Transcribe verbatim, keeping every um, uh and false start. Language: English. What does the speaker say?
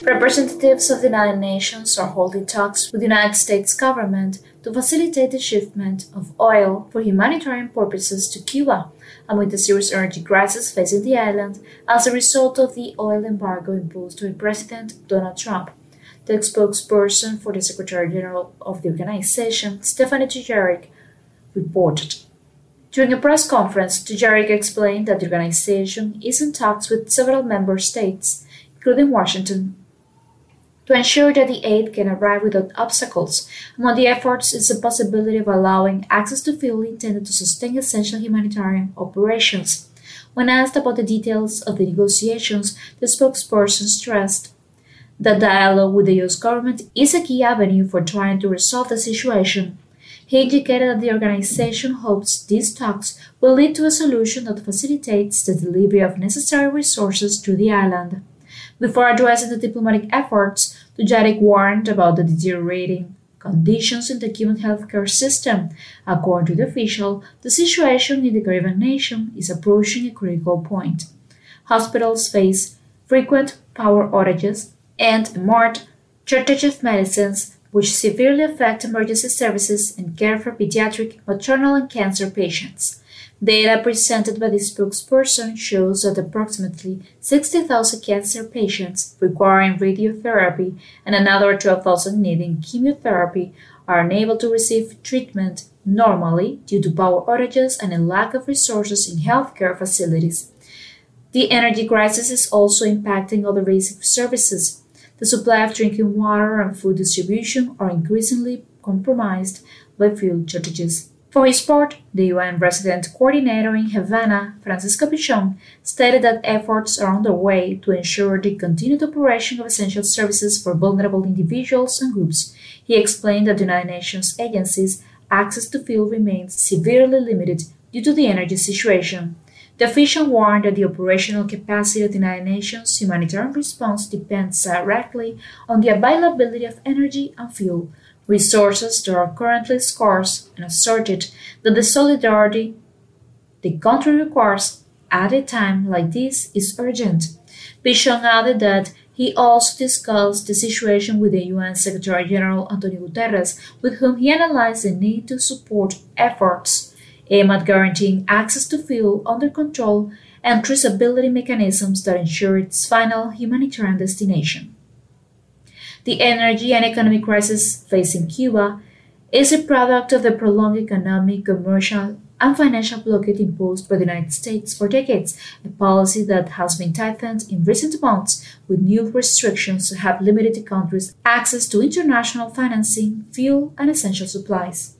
Representatives of the United Nations are holding talks with the United States government to facilitate the shipment of oil for humanitarian purposes to Cuba, amid the serious energy crisis facing the island as a result of the oil embargo imposed by President Donald Trump. The spokesperson for the Secretary General of the organization, Stephane Dujarric, reported. During a press conference, Dujarric explained that the organization is in talks with several member states, including Washington, to ensure that the aid can arrive without obstacles. Among the efforts is the possibility of allowing access to fuel intended to sustain essential humanitarian operations. When asked about the details of the negotiations, the spokesperson stressed that dialogue with the U S government is a key avenue for trying to resolve the situation. He indicated that the organization hopes these talks will lead to a solution that facilitates the delivery of necessary resources to the island. Before addressing the diplomatic efforts, Dujarric warned about the deteriorating conditions in the Cuban healthcare system. According to the official, the situation in the Caribbean nation is approaching a critical point. Hospitals face frequent power outages and a marked shortage of medicines, which severely affect emergency services and care for pediatric, maternal, and cancer patients. Data presented by the spokesperson shows that approximately sixty thousand cancer patients requiring radiotherapy and another twelve thousand needing chemotherapy are unable to receive treatment normally due to power outages and a lack of resources in healthcare facilities. The energy crisis is also impacting other basic services. The supply of drinking water and food distribution are increasingly compromised by fuel shortages. For his part, the U N resident coordinator in Havana, Francisco Pichon, stated that efforts are underway to ensure the continued operation of essential services for vulnerable individuals and groups. He explained that the United Nations agencies' access to fuel remains severely limited due to the energy situation. The official warned that the operational capacity of the United Nations humanitarian response depends directly on the availability of energy and fuel, resources that are currently scarce, and asserted that the solidarity the country requires at a time like this is urgent. Pichon added that he also discussed the situation with the U N Secretary General Antonio Guterres, with whom he analyzed the need to support efforts aimed at guaranteeing access to fuel under control and traceability mechanisms that ensure its final humanitarian destination. The energy and economic crisis facing Cuba is a product of the prolonged economic, commercial, and financial blockade imposed by the United States for decades, a policy that has been tightened in recent months with new restrictions that have limited the country's access to international financing, fuel, and essential supplies.